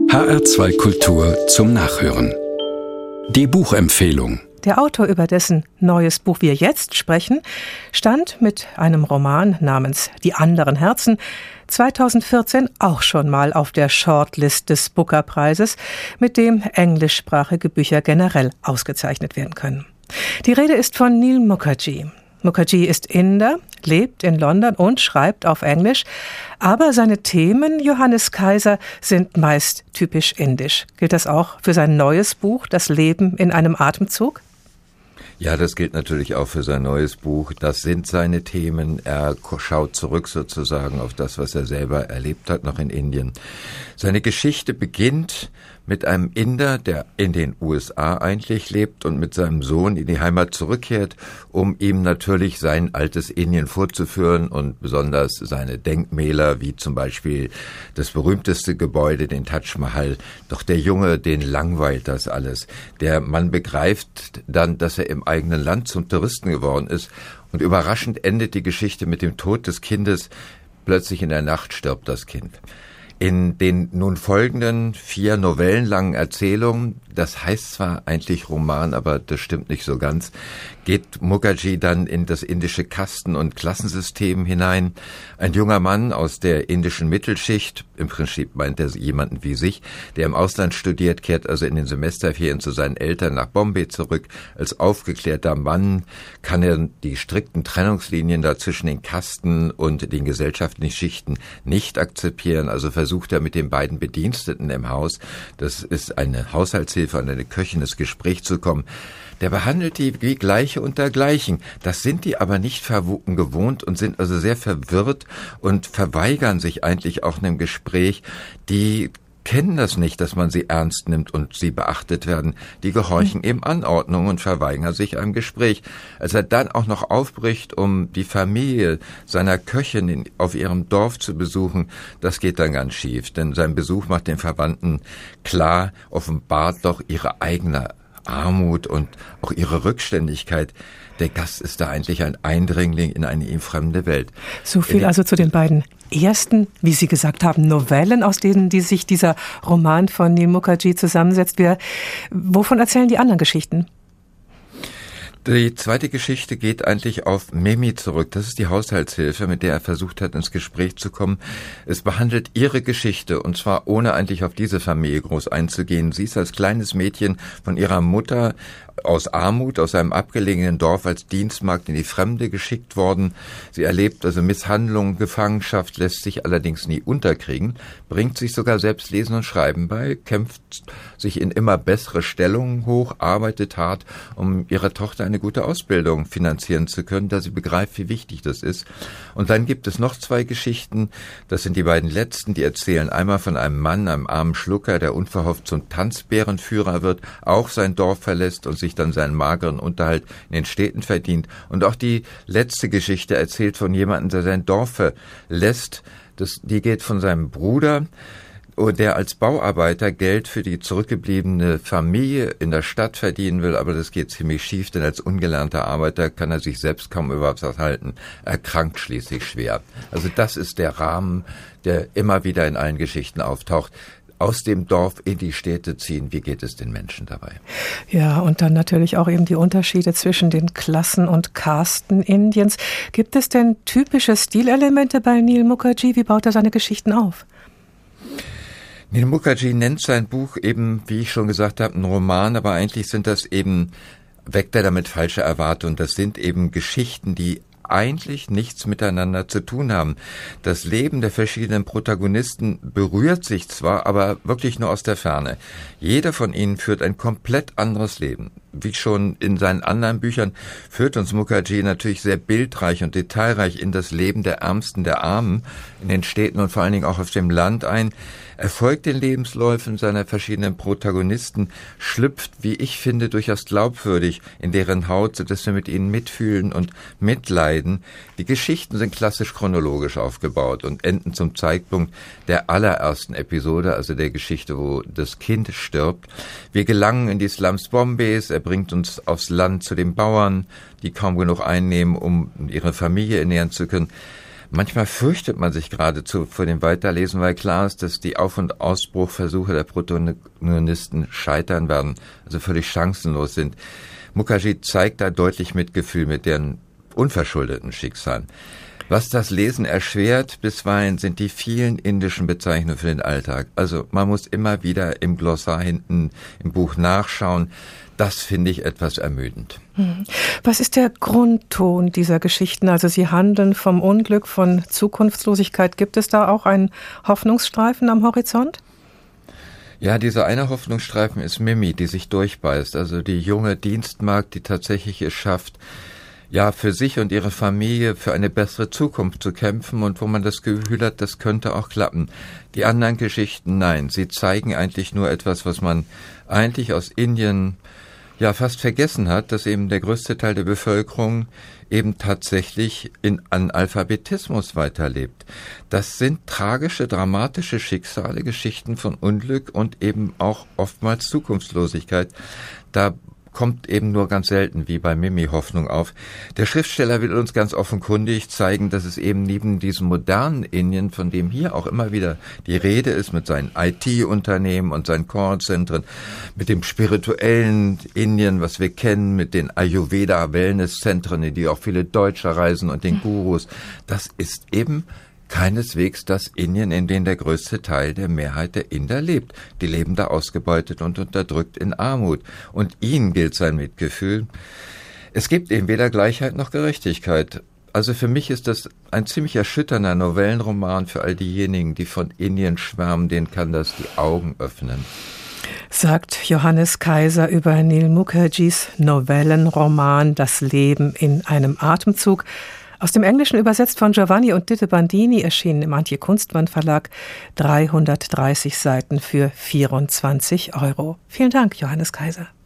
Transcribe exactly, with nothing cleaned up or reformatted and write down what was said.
H R zwei Kultur zum Nachhören. Die Buchempfehlung. Der Autor, über dessen neues Buch wir jetzt sprechen, stand mit einem Roman namens Die anderen Herzen zweitausendvierzehn auch schon mal auf der Shortlist des Booker-Preises, mit dem englischsprachige Bücher generell ausgezeichnet werden können. Die Rede ist von Neel Mukherjee. Mukherjee ist Inder, lebt in London und schreibt auf Englisch, aber seine Themen, Johannes Kaiser, sind meist typisch indisch. Gilt das auch für sein neues Buch, Das Leben in einem Atemzug? Ja, das gilt natürlich auch für sein neues Buch. Das sind seine Themen. Er schaut zurück sozusagen auf das, was er selber erlebt hat, noch in Indien. Seine Geschichte beginnt mit einem Inder, der in den U S A eigentlich lebt und mit seinem Sohn in die Heimat zurückkehrt, um ihm natürlich sein altes Indien vorzuführen und besonders seine Denkmäler, wie zum Beispiel das berühmteste Gebäude, den Taj Mahal. Doch der Junge, den langweilt das alles. Der Mann begreift dann, dass er im eigenen Land zum Touristen geworden ist, und überraschend endet die Geschichte mit dem Tod des Kindes. Plötzlich in der Nacht stirbt das Kind. In den nun folgenden vier novellenlangen Erzählungen, das heißt zwar eigentlich Roman, aber das stimmt nicht so ganz, geht Mukherjee dann in das indische Kasten- und Klassensystem hinein. Ein junger Mann aus der indischen Mittelschicht, im Prinzip meint er jemanden wie sich, der im Ausland studiert, kehrt also in den Semesterferien zu seinen Eltern nach Bombay zurück. Als aufgeklärter Mann kann er die strikten Trennungslinien da zwischen den Kasten und den gesellschaftlichen Schichten nicht akzeptieren, also versucht er mit den beiden Bediensteten im Haus, das ist eine Haushaltshilfe und eine Köchin, ins Gespräch zu kommen. Der behandelt die wie Gleiche unter Gleichen. Das sind die aber nicht verwogen gewohnt und sind also sehr verwirrt und verweigern sich eigentlich auch einem Gespräch. Die kennen das nicht, dass man sie ernst nimmt und sie beachtet werden. Die gehorchen eben Anordnungen und verweigern sich einem Gespräch. Als er dann auch noch aufbricht, um die Familie seiner Köchin in, auf ihrem Dorf zu besuchen, das geht dann ganz schief. Denn sein Besuch macht den Verwandten klar, offenbart doch ihre eigene Armut und auch ihre Rückständigkeit. Der Gast ist da eigentlich ein Eindringling in eine ihm fremde Welt. So viel also zu den beiden ersten, wie Sie gesagt haben, Novellen, aus denen die sich dieser Roman von Neel Mukherjee zusammensetzt. Wir, wovon erzählen die anderen Geschichten? Die zweite Geschichte geht eigentlich auf Mimi zurück. Das ist die Haushaltshilfe, mit der er versucht hat, ins Gespräch zu kommen. Es behandelt ihre Geschichte, und zwar ohne eigentlich auf diese Familie groß einzugehen. Sie ist als kleines Mädchen von ihrer Mutter aus Armut, aus einem abgelegenen Dorf als Dienstmagd in die Fremde geschickt worden. Sie erlebt also Misshandlung, Gefangenschaft, lässt sich allerdings nie unterkriegen, bringt sich sogar selbst Lesen und Schreiben bei, kämpft sich in immer bessere Stellungen hoch, arbeitet hart, um ihrer Tochter eine gute Ausbildung finanzieren zu können, da sie begreift, wie wichtig das ist. Und dann gibt es noch zwei Geschichten, das sind die beiden letzten, die erzählen einmal von einem Mann, einem armen Schlucker, der unverhofft zum Tanzbärenführer wird, auch sein Dorf verlässt und sich dann seinen mageren Unterhalt in den Städten verdient. Und auch die letzte Geschichte erzählt von jemandem, der sein Dorf verlässt. Das, die geht von seinem Bruder, der als Bauarbeiter Geld für die zurückgebliebene Familie in der Stadt verdienen will, aber das geht ziemlich schief, denn als ungelernter Arbeiter kann er sich selbst kaum überhaupt halten. Er krankt schließlich schwer. Also das ist der Rahmen, der immer wieder in allen Geschichten auftaucht. Aus dem Dorf in die Städte ziehen, wie geht es den Menschen dabei? Ja, und dann natürlich auch eben die Unterschiede zwischen den Klassen und Kasten Indiens. Gibt es denn typische Stilelemente bei Neel Mukherjee? Wie baut er seine Geschichten auf? Neel Mukherjee nennt sein Buch eben, wie ich schon gesagt habe, einen Roman, aber eigentlich sind das eben, weckt er damit falsche Erwartungen. Das sind eben Geschichten, die eigentlich nichts miteinander zu tun haben. Das Leben der verschiedenen Protagonisten berührt sich zwar, aber wirklich nur aus der Ferne. Jeder von ihnen führt ein komplett anderes Leben. Wie schon in seinen anderen Büchern führt uns Mukherjee natürlich sehr bildreich und detailreich in das Leben der Ärmsten, der Armen, in den Städten und vor allen Dingen auch auf dem Land ein. Er folgt den Lebensläufen seiner verschiedenen Protagonisten, schlüpft, wie ich finde, durchaus glaubwürdig in deren Haut, sodass wir mit ihnen mitfühlen und mitleiden. Die Geschichten sind klassisch chronologisch aufgebaut und enden zum Zeitpunkt der allerersten Episode, also der Geschichte, wo das Kind stirbt. Wir gelangen in die Slums Bombays, er bringt uns aufs Land zu den Bauern, die kaum genug einnehmen, um ihre Familie ernähren zu können. Manchmal fürchtet man sich geradezu vor dem Weiterlesen, weil klar ist, dass die Auf- und Ausbruchversuche der Protagonisten scheitern werden, also völlig chancenlos sind. Mukherjee zeigt da deutlich Mitgefühl mit deren unverschuldeten Schicksalen. Was das Lesen erschwert bisweilen, sind die vielen indischen Bezeichnungen für den Alltag. Also man muss immer wieder im Glossar hinten im Buch nachschauen. Das finde ich etwas ermüdend. Was ist der Grundton dieser Geschichten? Also sie handeln vom Unglück, von Zukunftslosigkeit. Gibt es da auch einen Hoffnungsstreifen am Horizont? Ja, dieser eine Hoffnungsstreifen ist Mimi, die sich durchbeißt. Also die junge Dienstmagd, die tatsächlich es schafft, ja, für sich und ihre Familie für eine bessere Zukunft zu kämpfen und wo man das Gefühl hat, das könnte auch klappen. Die anderen Geschichten, nein, sie zeigen eigentlich nur etwas, was man eigentlich aus Indien ja fast vergessen hat, dass eben der größte Teil der Bevölkerung eben tatsächlich in Analphabetismus weiterlebt. Das sind tragische, dramatische Schicksale, Geschichten von Unglück und eben auch oftmals Zukunftslosigkeit. Da kommt eben nur ganz selten, wie bei Mimi, Hoffnung auf. Der Schriftsteller will uns ganz offenkundig zeigen, dass es eben neben diesem modernen Indien, von dem hier auch immer wieder die Rede ist, mit seinen I T-Unternehmen und seinen Callzentren, mit dem spirituellen Indien, was wir kennen, mit den Ayurveda-Wellnesszentren, in die auch viele Deutsche reisen und den Gurus, das ist eben keineswegs das Indien, in dem der größte Teil der Mehrheit der Inder lebt. Die leben da ausgebeutet und unterdrückt in Armut. Und ihnen gilt sein Mitgefühl. Es gibt eben weder Gleichheit noch Gerechtigkeit. Also für mich ist das ein ziemlich erschütternder Novellenroman für all diejenigen, die von Indien schwärmen, denen kann das die Augen öffnen. Sagt Johannes Kaiser über Neel Mukherjees Novellenroman Das Leben in einem Atemzug. Aus dem Englischen übersetzt von Giovanni und Ditte Bandini, erschienen im Antje Kunstband Verlag, dreihundertdreißig Seiten für vierundzwanzig Euro. Vielen Dank, Johannes Kaiser.